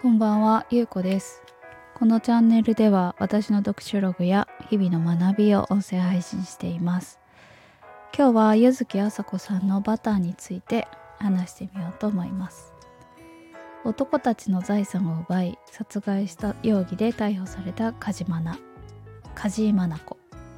こんばんは、ゆうこです。このチャンネルでは私の読書ログや日々の学びを音声配信しています。今日は柚木あさこさんのバターについて話してみようと思います。男たちの財産を奪い殺害した容疑で逮捕された梶井真奈子。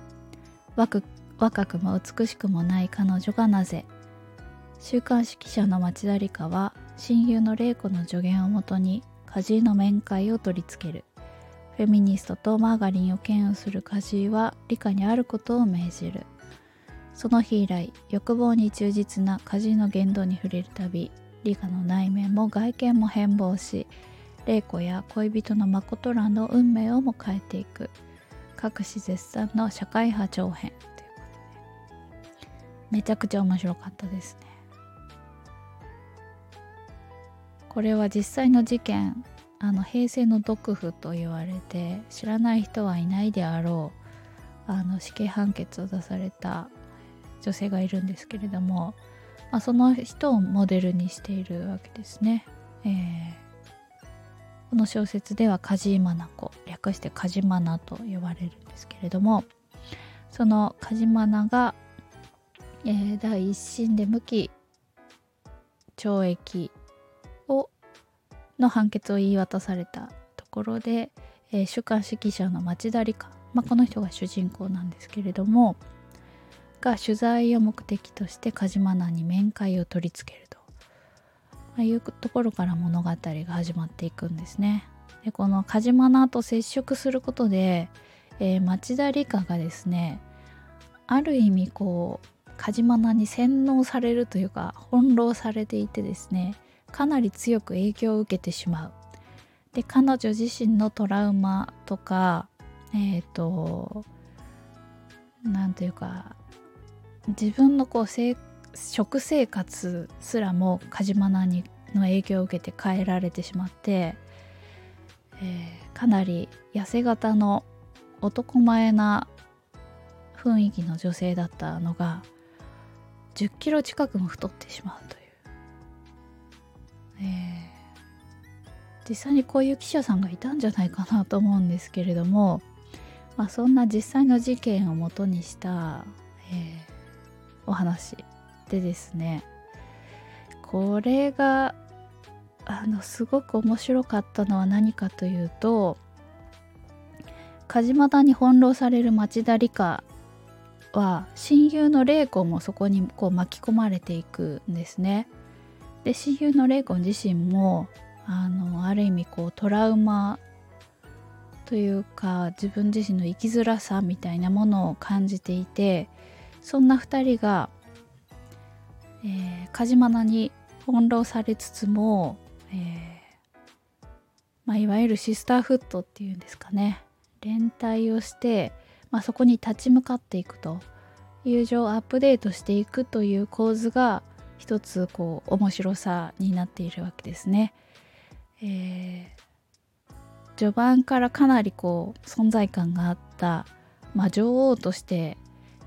若くも美しくもない彼女がなぜ。週刊誌記者の町田理香は親友の玲子の助言をもとに梶井の面会を取り付ける。フェミニストとマーガリンを嫌悪する梶井は理香にあることを命じる。その日以来、欲望に忠実な梶井の言動に触れるたび、理香の内面も外見も変貌し、玲子や恋人の誠蘭の運命をも変えていく。各種絶賛の社会派長編ということで、めちゃくちゃ面白かったですね。これは実際の事件、平成の毒婦と言われて知らない人はいないであろう死刑判決を出された女性がいるんですけれども、その人をモデルにしているわけですね。この小説では梶井真奈子、略して梶真奈と呼ばれるんですけれども、その梶真奈が、第一審で無期懲役の判決を言い渡されたところで、週刊誌記者の町田理香、この人が主人公なんですけれども、が取材を目的として梶間奈に面会を取り付けるというところから物語が始まっていくんですね。でこの梶間奈と接触することで、町田理香がですね、ある意味梶間奈に洗脳されるというか翻弄されていてですね、かなり強く影響を受けてしまう。で彼女自身のトラウマとかなんというか自分の食生活すらも梶間奈の影響を受けて変えられてしまって、かなり痩せ型の男前な雰囲気の女性だったのが10キロ近くも太ってしまうという、実際にこういう記者さんがいたんじゃないかなと思うんですけれども、そんな実際の事件をもとにした、お話でですね、これがすごく面白かったのは何かというと、梶間奈に翻弄される町田理香は親友の玲子もそこに巻き込まれていくんですね。で親友の玲子自身もある意味トラウマというか自分自身の生きづらさみたいなものを感じていて、そんな2人が、梶間奈に翻弄されつつも、いわゆるシスターフットっていうんですかね、連帯をして、そこに立ち向かっていくと、友情をアップデートしていくという構図が一つ面白さになっているわけですね。序盤からかなり存在感があった、女王として、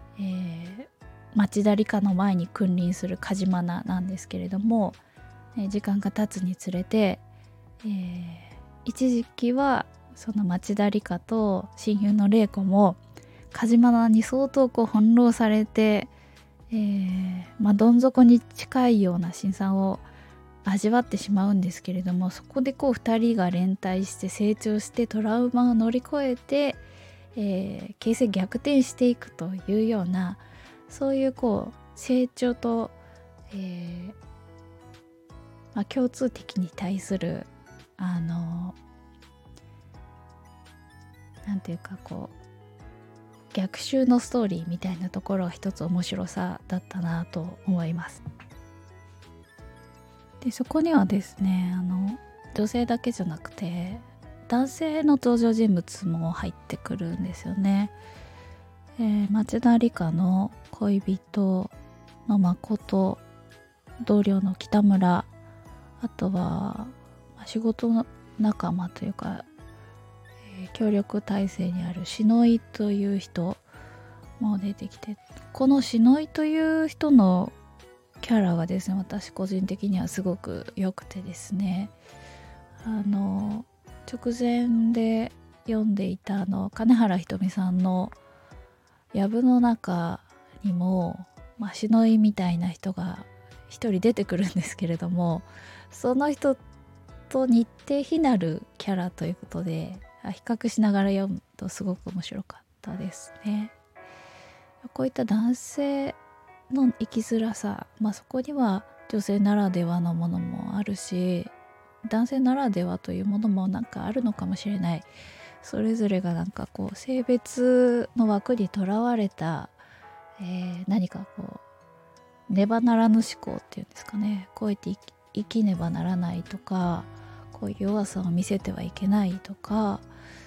町田理香の前に君臨する梶間奈なんですけれども、時間が経つにつれて、一時期はその町田理香と親友の玲子も梶間奈に相当翻弄されて、どん底に近いような辛酸を味わってしまうんですけれども、そこで2人が連帯して成長してトラウマを乗り越えて、形勢逆転していくというような、そういう成長と、共通的に対するなんていうか逆襲のストーリーみたいなところが一つ面白さだったなと思います。でそこにはですね、女性だけじゃなくて男性の登場人物も入ってくるんですよね。町田理香の恋人の誠、同僚の北村、あとは仕事仲間というか、協力体制にある篠井という人も出てきて、この篠井という人のキャラがですね、私個人的にはすごく良くてですね、 直前で読んでいた金原ひとみさんの藪の中にも、シノイみたいな人が一人出てくるんですけれども、その人と似て非なるキャラということで比較しながら読むとすごく面白かったですね。こういった男性の生きづらさ、そこには女性ならではのものもあるし、男性ならではというものもなんかあるのかもしれない。それぞれがなんかこう性別の枠にとらわれた、何かこうねばならぬ思考っていうんですかね、こうやって生きねばならないとか、こういう弱さを見せてはいけないとか、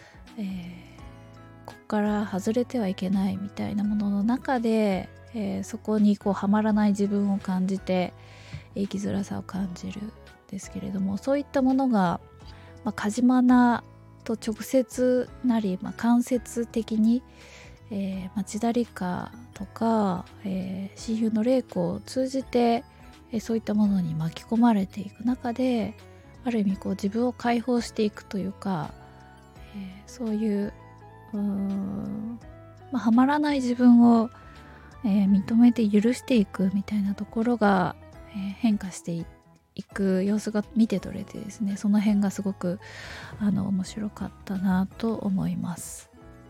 ここから外れてはいけないみたいなものの中で、そこにこうはまらない自分を感じて生きづらさを感じるんですけれども、そういったものが、カジマナと直接なり、間接的に、町田理香とか、親友の玲子を通じて、そういったものに巻き込まれていく中で、ある意味こう自分を解放していくというか、そういうはまらない自分を、認めて許していくみたいなところが、変化していく様子が見て取れてですね、その辺がすごく面白かったなと思います。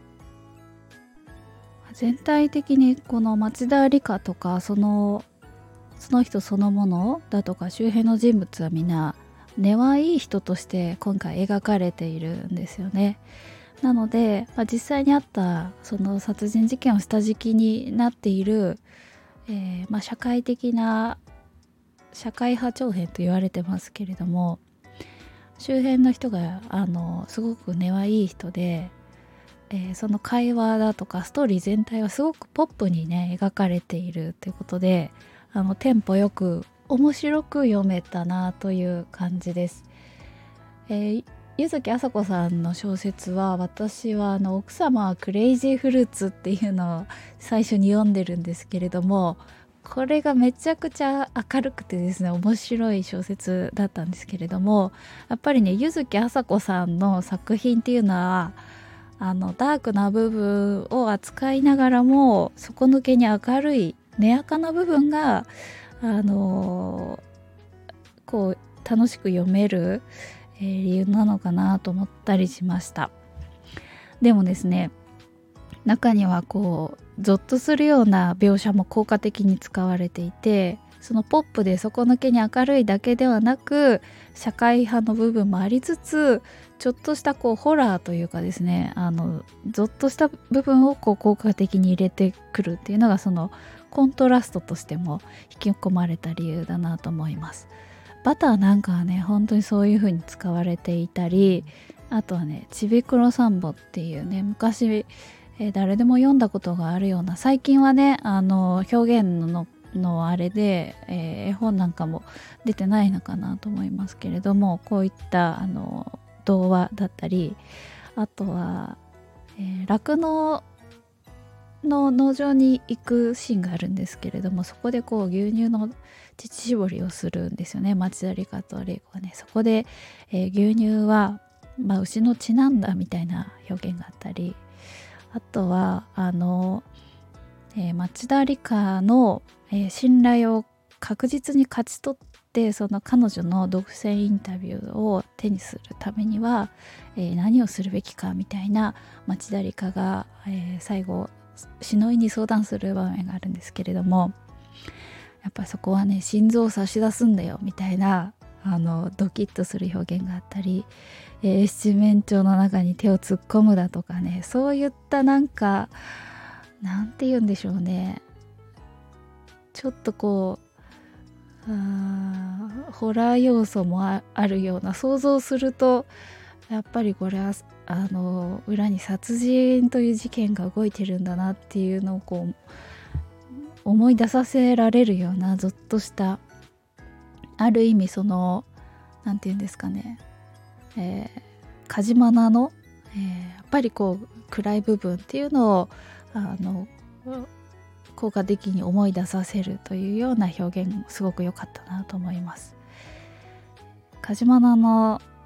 全体的にこの町田理香とかその人そのものだとか周辺の人物はみんな根はいい人として今回描かれているんですよね。なので、実際にあったその殺人事件を下敷きになっている、社会的な社会派長編と言われてますけれども、周辺の人がすごく根はいい人で、その会話だとかストーリー全体はすごくポップにね描かれているということで、テンポよく面白く読めたなという感じです。柚木麻子さんの小説は、私は奥様はクレイジーフルーツっていうのを最初に読んでるんですけれども、これがめちゃくちゃ明るくてですね、面白い小説だったんですけれども、やっぱりね柚木麻子さんの作品っていうのはダークな部分を扱いながらも底抜けに明るい根やかな部分がこう楽しく読める、理由なのかなと思ったりしました。でもですね、中にはこうゾッとするような描写も効果的に使われていて、そのポップで底抜けに明るいだけではなく社会派の部分もありつつ、ちょっとしたこうホラーというかですね、ゾッとした部分をこう効果的に入れてくるっていうのが、そのコントラストとしても引き込まれた理由だなと思います。バターなんかはね本当にそういう風に使われていたり、あとはねちびくろサンボっていうね、昔、誰でも読んだことがあるような、最近はね表現のあれで、絵本なんかも出てないのかなと思いますけれども、こういった童話だったり、あとは酪農の農場に行くシーンがあるんですけれども、そこでこう牛乳の乳搾りをするんですよね、町田理香と玲子はね。そこで、牛乳は、牛の血なんだみたいな表現があったり、あとは町田理香の、信頼を確実に勝ち取って、その彼女の独占インタビューを手にするためには、何をするべきかみたいな町田理香が、最後しのいに相談する場面があるんですけれども、やっぱりそこはね心臓を差し出すんだよみたいなドキッとする表現があったり、七面鳥の中に手を突っ込むだとかね、そういったなんかなんて言うんでしょうね、ちょっとこうホラー要素も あるような、想像するとやっぱりこれは裏に殺人という事件が動いてるんだなっていうのをこう思い出させられるようなゾッとした、ある意味そのなんていうんですかね、カジマナの、やっぱりこう暗い部分っていうのを効果的に思い出させるというような表現もすごく良かったなと思います。カジマナの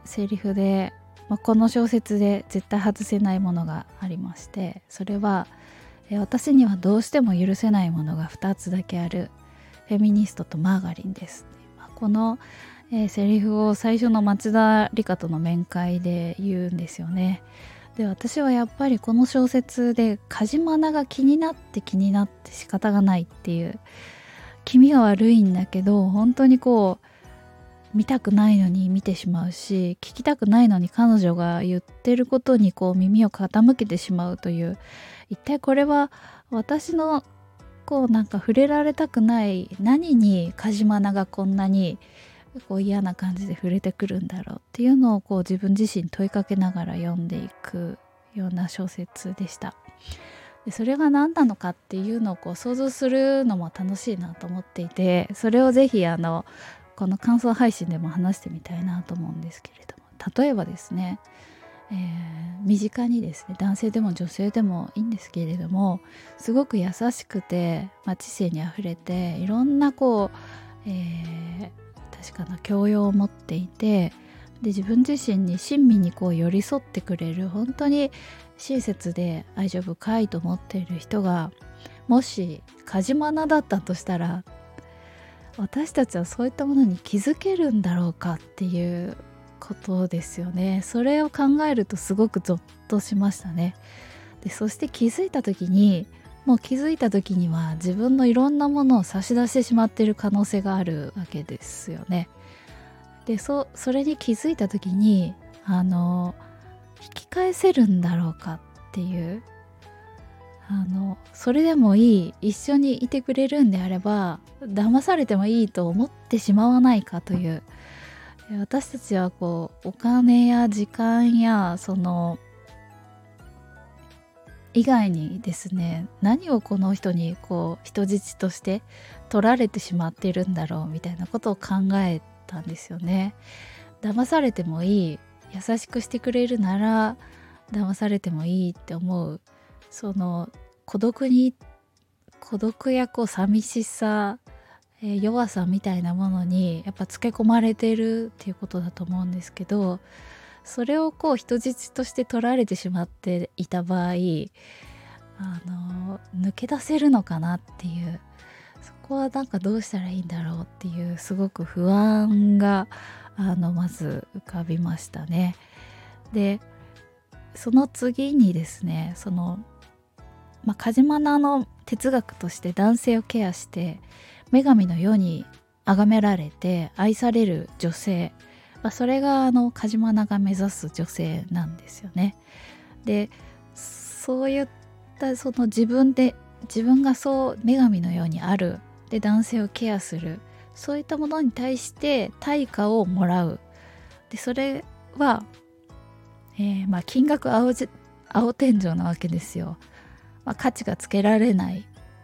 セリフで、この小説で絶対外せないものがありまして、それは私にはどうしても許せないものが2つだけある、フェミニストとマーガリンです。この、セリフを最初の松田理香との面会で言うんですよね。で、私はやっぱりこの小説で梶間菜が気になって仕方がないっていう、気味が悪いんだけど本当にこう見たくないのに見てしまうし、聞きたくないのに彼女が言ってることにこう耳を傾けてしまうという、一体これは私のこうなんか触れられたくない何に梶間菜がこんなにこう嫌な感じで触れてくるんだろうっていうのをこう自分自身問いかけながら読んでいくような小説でした。でそれが何なのかっていうのをこう想像するのも楽しいなと思っていて、それをぜひこの感想配信でも話してみたいなと思うんですけれども、例えばですね、身近にですね、男性でも女性でもいいんですけれども、すごく優しくて、知性にあふれていろんなこう、確かな教養を持っていて、で自分自身に親身にこう寄り添ってくれる、本当に親切で愛情深いと思っている人がもし梶間菜だったとしたら、私たちはそういったものに気づけるんだろうかっていうことですよね。それを考えるとすごくゾッとしましたね。でそして気づいた時には自分のいろんなものを差し出してしまっている可能性があるわけですよね。でそれに気づいた時に引き返せるんだろうかっていう、それでもいい、一緒にいてくれるんであれば騙されてもいいと思ってしまわないかという、私たちはこうお金や時間やその以外にですね、何をこの人にこう人質として取られてしまっているんだろうみたいなことを考えたんですよね。騙されてもいい、優しくしてくれるなら騙されてもいいって思う、その孤独やこう寂しさ、弱さみたいなものにやっぱつけ込まれているっていうことだと思うんですけど、それをこう人質として取られてしまっていた場合、抜け出せるのかなっていう、そこはなんかどうしたらいいんだろうっていうすごく不安がまず浮かびましたね。でその次にですね、梶間菜の哲学として男性をケアして女神のように崇められて愛される女性、それが梶間菜が目指す女性なんですよね。でそういったその自分がそう女神のようにある、で男性をケアする、そういったものに対して対価をもらう。でそれは、金額青天井なわけですよ。価値がつけられない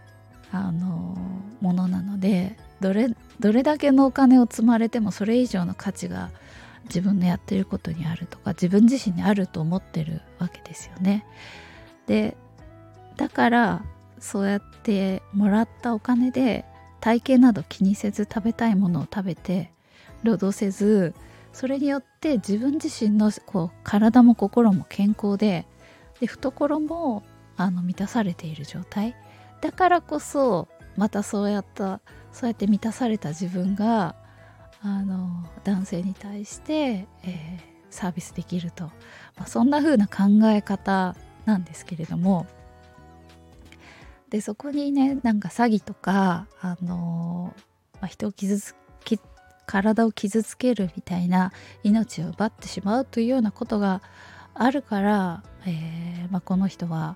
ものなので、どれだけのお金を積まれてもそれ以上の価値が自分のやってることにあるとか自分自身にあると思ってるわけですよね。でだからそうやってもらったお金で体型など気にせず食べたいものを食べて労働せず、それによって自分自身のこう体も心も健康で懐も満たされている状態だからこそ、またそうやって満たされた自分が男性に対して、サービスできると、そんな風な考え方なんですけれども、でそこにね、なんか詐欺とか人を体を傷つけるみたいな、命を奪ってしまうというようなことがあるから、この人は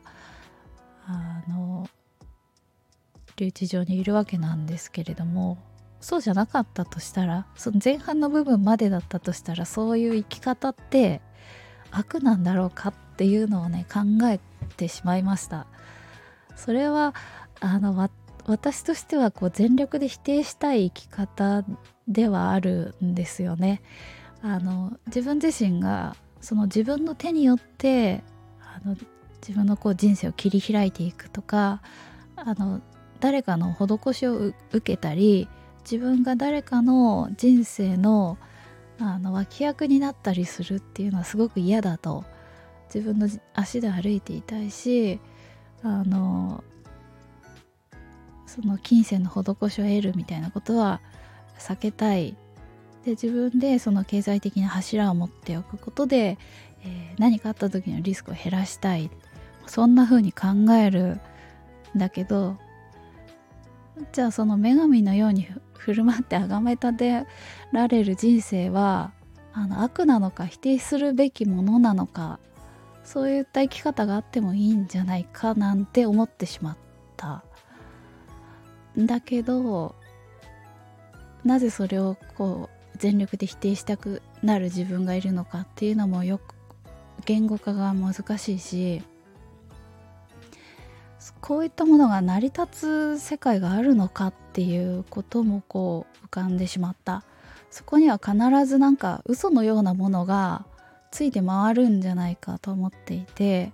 留置場にいるわけなんですけれども、そうじゃなかったとしたら、その前半の部分までだったとしたら、そういう生き方って悪なんだろうかっていうのをね、考えてしまいました。それは私としてはこう全力で否定したい生き方ではあるんですよね。自分自身がその自分の手によって自分のこう人生を切り開いていくとか、誰かの施しを受けたり、自分が誰かの人生の脇役になったりするっていうのはすごく嫌だと、自分の足で歩いていたいし、その金銭の施しを得るみたいなことは避けたい。で自分でその経済的な柱を持っておくことで、何かあった時のリスクを減らしたい、そんな風に考えるんだけど、じゃあその女神のように振る舞って崇め立てられる人生は悪なのか、否定するべきものなのか、そういった生き方があってもいいんじゃないかなんて思ってしまったんだけど、なぜそれをこう全力で否定したくなる自分がいるのかっていうのもよく言語化が難しいし、こういったものが成り立つ世界があるのかっていうこともこう浮かんでしまった。そこには必ずなんか嘘のようなものがついて回るんじゃないかと思っていて、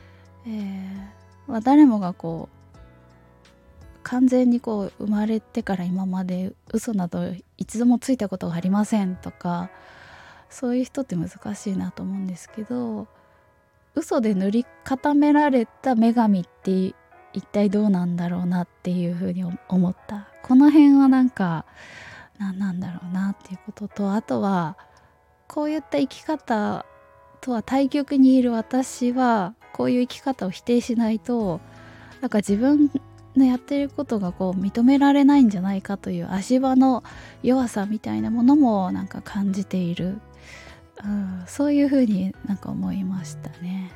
誰もがこう完全にこう生まれてから今まで嘘など一度もついたことがありませんとか、そういう人って難しいなと思うんですけど、嘘で塗り固められた女神って一体どうなんだろうなっていうふうに思った。この辺はなんか何なんだろうなっていうことと、あとはこういった生き方とは対極にいる私はこういう生き方を否定しないと、なんか自分のやっていることがこう認められないんじゃないかという足場の弱さみたいなものもなんか感じている、そういうふうになんか思いましたね。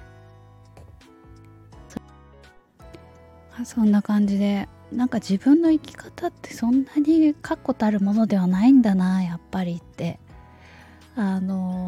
そんな感じで、なんか自分の生き方ってそんなに確固たるものではないんだなやっぱりって、あ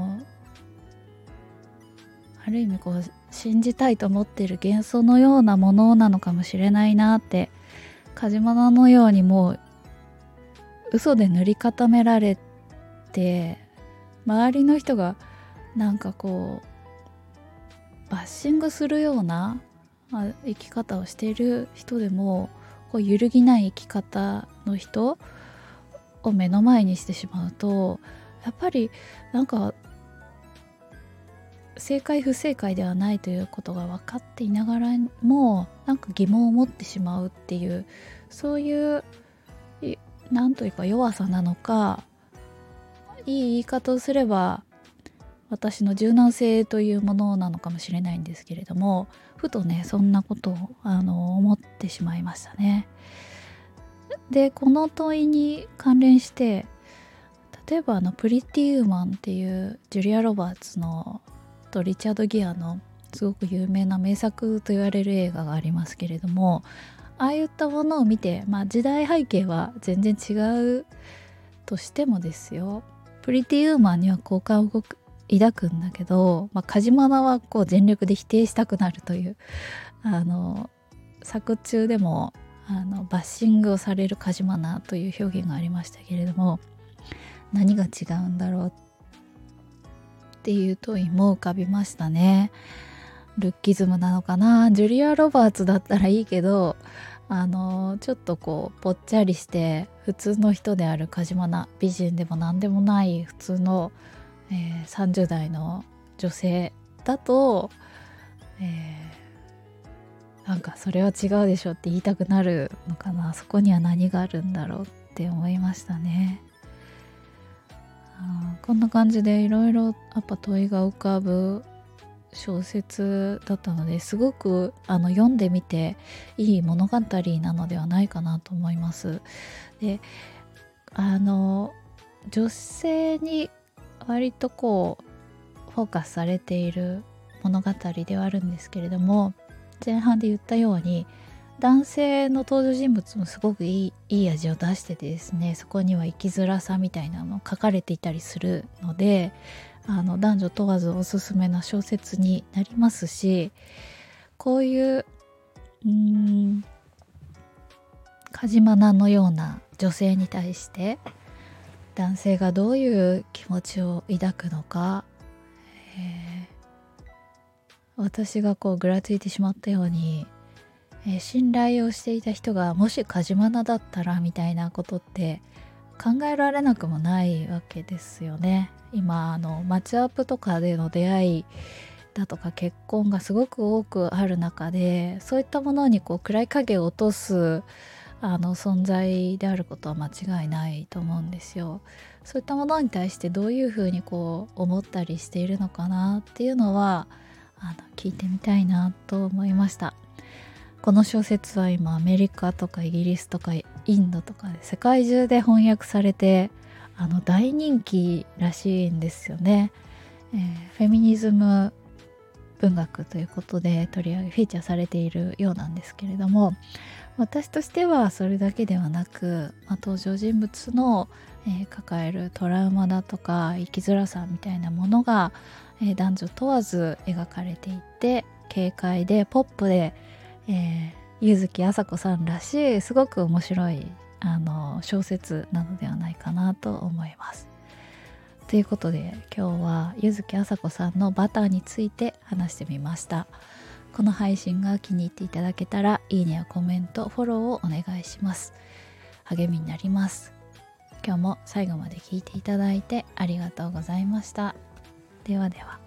る意味こう信じたいと思っている幻想のようなものなのかもしれないなって、カジマナのようにもう嘘で塗り固められて、周りの人がなんかこうバッシングするような生き方をしている人でも、こう揺るぎない生き方の人を目の前にしてしまうと、やっぱりなんか正解不正解ではないということが分かっていながらもなんか疑問を持ってしまうっていう、そういうなんというか弱さなのか、いい言い方をすれば私の柔軟性というものなのかもしれないんですけれども、ふとねそんなことを思ってしまいましたね。でこの問いに関連して、例えばプリティウーマンっていうジュリア・ロバーツのとリチャード・ギアのすごく有名な名作と言われる映画がありますけれども、ああいったものを見て、時代背景は全然違うとしてもですよ、プリティウーマンには好感を抱くんだけど、カジマナはこう全力で否定したくなるという、作中でもバッシングをされるカジマナという表現がありましたけれども、何が違うんだろうっていう問いも浮かびましたね。ルッキズムなのかな。ジュリア・ロバーツだったらいいけど、ちょっとこうぽっちゃりして普通の人であるカジマナ、美人でも何でもない普通の、30代の女性だと、なんかそれは違うでしょって言いたくなるのかな。そこには何があるんだろうって思いましたね。こんな感じでいろいろやっぱ問いが浮かぶ小説だったので、すごく読んでみていい物語なのではないかなと思います。で女性に割とこうフォーカスされている物語ではあるんですけれども、前半で言ったように男性の登場人物もすごくいい味を出しててですね、そこには生きづらさみたいなの書かれていたりするので、男女問わずおすすめな小説になりますし、こういうカジマナのような女性に対して男性がどういう気持ちを抱くのか、私がこうぐらついてしまったように、信頼をしていた人がもしカジマナだったらみたいなことって考えられなくもないわけですよね。 今マッチアップとかでの出会いだとか結婚がすごく多くある中で、そういったものに暗い影を落とす存在であることは間違いないと思うんですよ。そういったものに対してどういうふうに思ったりしているのかなっていうのは聞いてみたいなと思いました。この小説は今アメリカとかイギリスとかインドとかで世界中で翻訳されて大人気らしいんですよね。フェミニズム文学ということで取り上げフィーチャーされているようなんですけれども、私としてはそれだけではなく、登場人物の、抱えるトラウマだとか生きづらさみたいなものが、男女問わず描かれていて、軽快でポップで、柚木麻子さんらしいすごく面白い小説なのではないかなと思います。ということで今日は柚木麻子さんのバターについて話してみました。この配信が気に入っていただけたらいいねやコメント、フォローをお願いします。励みになります。今日も最後まで聞いていただいてありがとうございました。ではでは。